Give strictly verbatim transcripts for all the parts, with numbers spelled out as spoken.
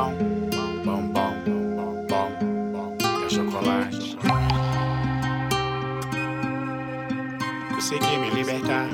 bom, bom, bom, bom, é chocolate. Consegui me libertar.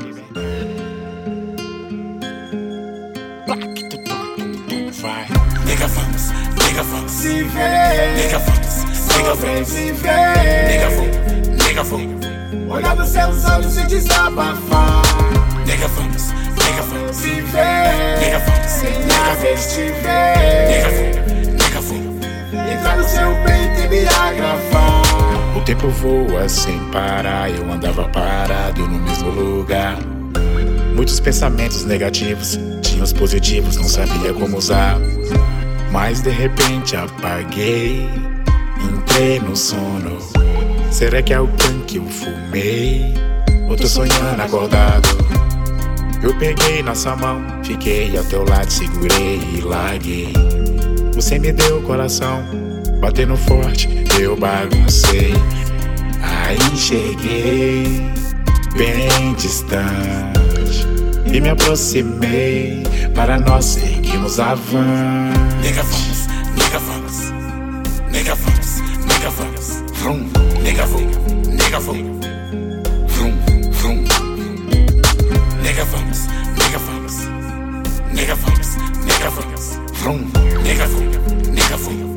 Vai. Nega vamos, nega vamos, Se vê, nega vamos, nega vamos, se vê. nega vamos, nega vamos, Olhar nos seus olhos e desabafar. nega vamos, nega vamos, Se vê, nega vamos, sem a vez te nega ver. vamos, nega vamos. Entrar no seu peito e me agravar. O tempo voa sem parar, eu andava parado no mesmo lugar. Muitos pensamentos negativos, tinha os positivos, não sabia como usar. Mas de repente apaguei, entrei no sono. Será que é o pan que eu fumei? Ou tô sonhando acordado? Eu peguei nossa mão, fiquei ao teu lado, segurei e larguei. Você me deu o coração, batendo forte, eu baguncei. Aí cheguei, bem distante, e me aproximei, para nós seguirmos avante. Nega vamos, nega vamos, nega vamos, nega vamos, Vrum, nega vamos, nega vamos, vrum, vrum. nega vamos, nega vamos, nega vamos, nega vamos, Vrum, nega vamos, nega vamos.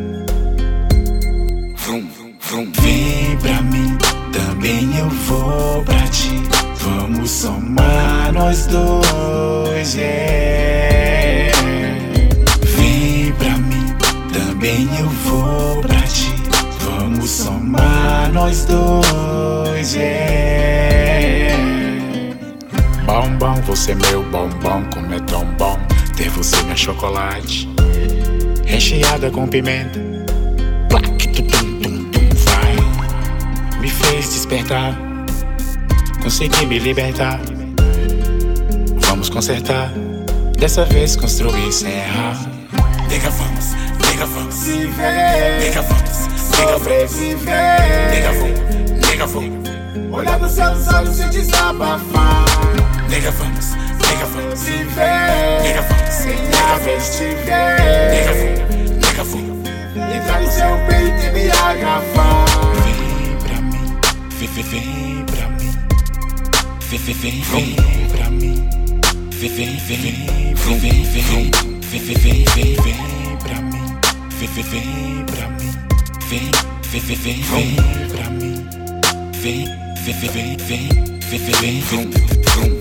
vrum, vrum. Vem pra mim, também eu vou pra ti. Vamos somar nós dois, yeah. Vem pra mim, também eu vou pra ti. Vamos somar nós dois, yeah. Bombom, você meu bombom, como é tão bom ter você minha chocolate, recheada com pimenta. Plaque, tum, tum, tum, vai. Me fez despertar, consegui me libertar. Vamos consertar, dessa vez construir sem errar. Nega vamos, nega vamos, Se vê, nega vamos, nega vamos, sobreviver. nega vamos, nega vamos, Olhar nos seus olhos e desabafar. nega vamos, nega vamos, Se vê, nega vamos, sem a vez te nega ver. vamos, nega vamos. Entrar no seu peito e me agravar. Vem pra mim, vem, vem, vem pra mim. Vem, vem, vem, vem pra mim. Vem, vem, vem, vem, vem, vem, vem. Vem, vem, vem, vem, vem pra mim. Vem, vem, vem pra mim. Vem, vem, vem, vem, vem pra mim. Vem, vem, vem, vem, vem, vem, vem, vem, vem.